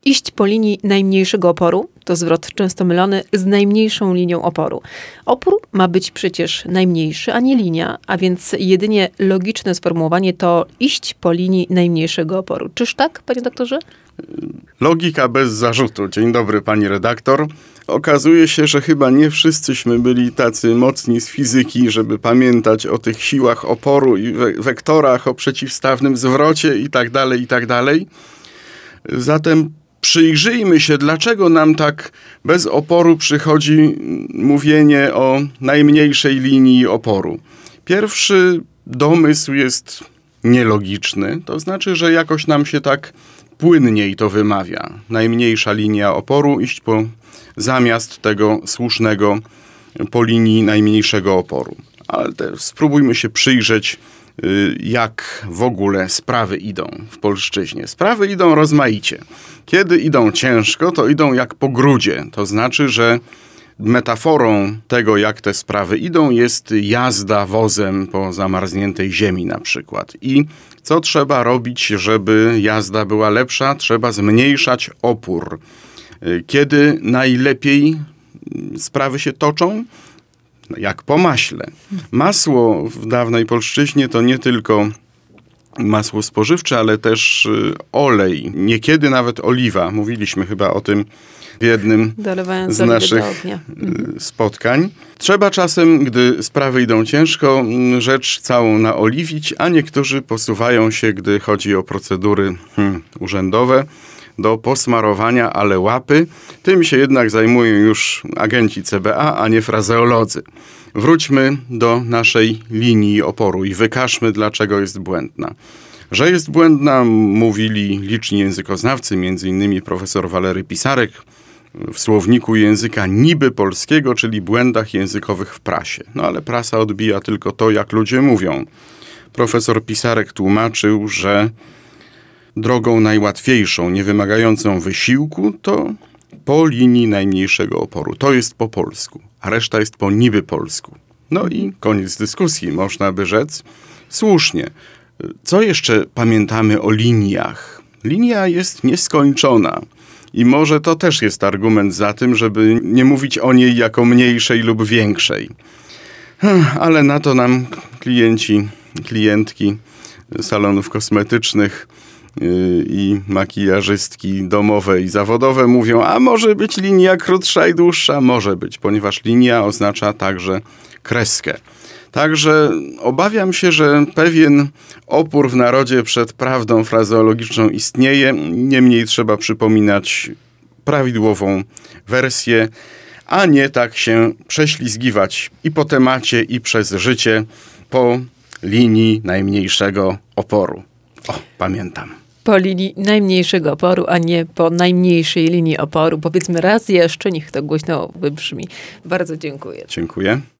Iść po linii najmniejszego oporu to zwrot często mylony z najmniejszą linią oporu. Opór ma być przecież najmniejszy, a nie linia, a więc jedynie logiczne sformułowanie to iść po linii najmniejszego oporu. Czyż tak, panie doktorze? Logika bez zarzutu. Dzień dobry, pani redaktor. Okazuje się, że chyba nie wszyscyśmy byli tacy mocni z fizyki, żeby pamiętać o tych siłach oporu i wektorach, o przeciwstawnym zwrocie itd., itd. Zatem przyjrzyjmy się, dlaczego nam tak bez oporu przychodzi mówienie o najmniejszej linii oporu. Pierwszy domysł jest nielogiczny, to znaczy, że jakoś nam się tak płynniej to wymawia. Najmniejsza linia oporu, iść zamiast tego słusznego po linii najmniejszego oporu. Ale spróbujmy się przyjrzeć, jak w ogóle sprawy idą w polszczyźnie. Sprawy idą rozmaicie. Kiedy idą ciężko, to idą jak po grudzie. To znaczy, że metaforą tego, jak te sprawy idą, jest jazda wozem po zamarzniętej ziemi na przykład. I co trzeba robić, żeby jazda była lepsza? Trzeba zmniejszać opór. Kiedy najlepiej sprawy się toczą? Jak po maśle. Masło w dawnej polszczyźnie to nie tylko masło spożywcze, ale też olej. Niekiedy nawet oliwa. Mówiliśmy chyba o tym w jednym z naszych spotkań. Trzeba czasem, gdy sprawy idą ciężko, rzecz całą naoliwić, a niektórzy posuwają się, gdy chodzi o procedury urzędowe, do posmarowania ale łapy. Tym się jednak zajmują już agenci CBA, a nie frazeolodzy. Wróćmy do naszej linii oporu i wykażmy, dlaczego jest błędna. Że jest błędna, mówili liczni językoznawcy, m.in. profesor Walery Pisarek w słowniku języka niby polskiego, czyli błędach językowych w prasie. No ale prasa odbija tylko to, jak ludzie mówią. Profesor Pisarek tłumaczył, że drogą najłatwiejszą, niewymagającą wysiłku, to po linii najmniejszego oporu. To jest po polsku, a reszta jest po niby polsku. No i koniec dyskusji, można by rzec. Słusznie. Co jeszcze pamiętamy o liniach? Linia jest nieskończona. I może to też jest argument za tym, żeby nie mówić o niej jako mniejszej lub większej. Ale na to nam klientki salonów kosmetycznych i makijażystki domowe i zawodowe mówią, a może być linia krótsza i dłuższa? Może być, ponieważ linia oznacza także kreskę. Także obawiam się, że pewien opór w narodzie przed prawdą frazeologiczną istnieje. Niemniej trzeba przypominać prawidłową wersję, a nie tak się prześlizgiwać i po temacie, i przez życie po linii najmniejszego oporu. O, pamiętam. Po linii najmniejszego oporu, a nie po najmniejszej linii oporu. Powiedzmy raz jeszcze, niech to głośno wybrzmi. Bardzo dziękuję. Dziękuję.